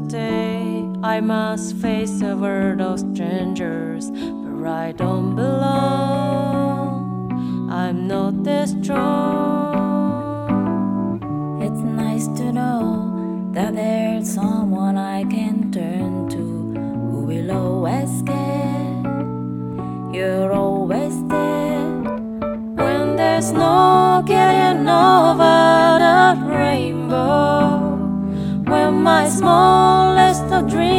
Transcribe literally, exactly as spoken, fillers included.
day I must face a world of strangers, but I don't belong. I'm not that strong. It's nice to know that there's someone I can turn to, who will always care. You're always there when there's no getting over the rainbow. When my smallest of dreams